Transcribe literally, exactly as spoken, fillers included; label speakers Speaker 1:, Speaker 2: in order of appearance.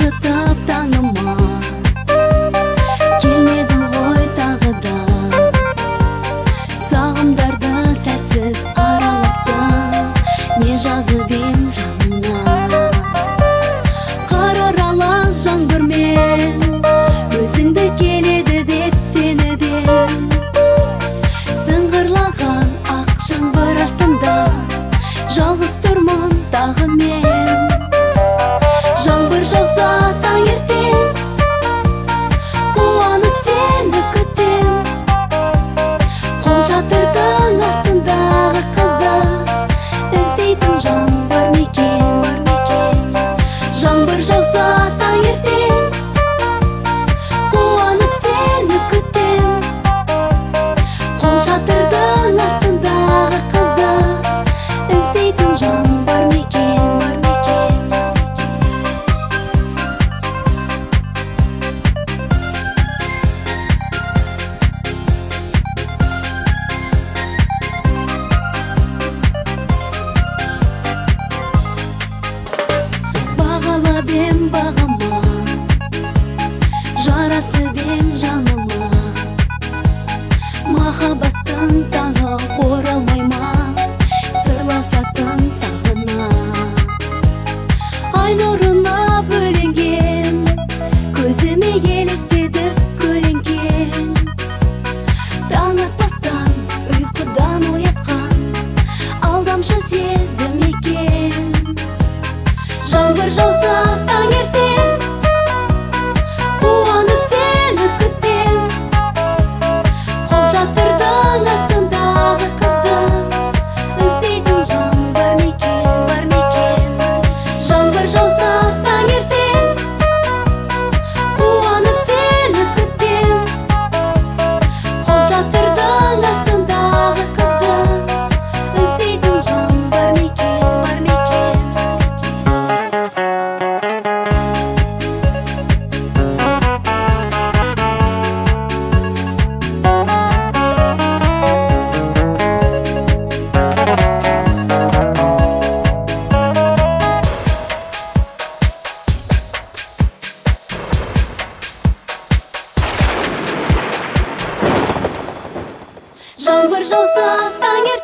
Speaker 1: Аңдытып таңыма келмедің ғой тағы да. Сағымдарды сәтсіз аралаттың, не жазып ем жанына. Қар аралас жаңбырмен өзіңді келеді деп сеніп ем. Сыңғырлаған ақ жаңбыр астында жалғыз тұрмын тағы мен. Жаңбыр жауса таңертең, қуанып сені күтем. Қол жатырдың астындағы қызды іздейтін жан бар ма екен, бар ма екен. Жаңбыр жауса таңертең, қуанып сені күтем. Қол жатырдың астындағы қызды іздейтін жан бар ма екен, бар ма екен. Бағалап ем бағыма, жарасып ең жаныма. Махаббаттың таңы оралмай ма, сырласатын сағына. Ай нұрына бөленген, көзіме елестеді көлеңкен. Таң атпастан ұйқыдан оятқан алдамшы сезім екен. Жаңбыр жауса таңертең, қуанып сені күтем. Қол жатырдың астындағы қызды іздейтін жан бар ма екен, бар ма екен. Жаңбыр жауса таңертең, қуанып сені күтем. Қол жатырдың астындағы қызды іздейтін жан бар ма екен, бар ма екен. Жаңбыр жауса таңертең,